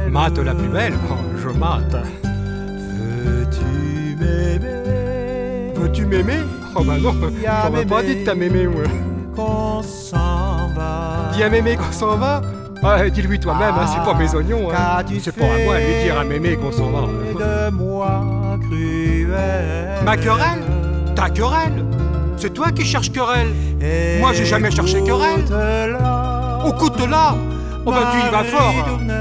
Mate la plus belle, oh, je mate. Veux-tu m'aimer? Veux-tu m'aimer? Oh bah non, j'aurais pas dit de ta mémé, moi. Qu'on s'en va. Dis à mémé qu'on s'en va? Ah, dis-lui toi-même, hein, c'est pas mes oignons. Hein. C'est pas à moi de lui dire à mémé qu'on s'en va. De moi cruel. Ma querelle? Ta querelle? C'est toi qui cherches querelle. Moi j'ai jamais cherché querelle. Écoute-la. Oh bah tu y vas fort.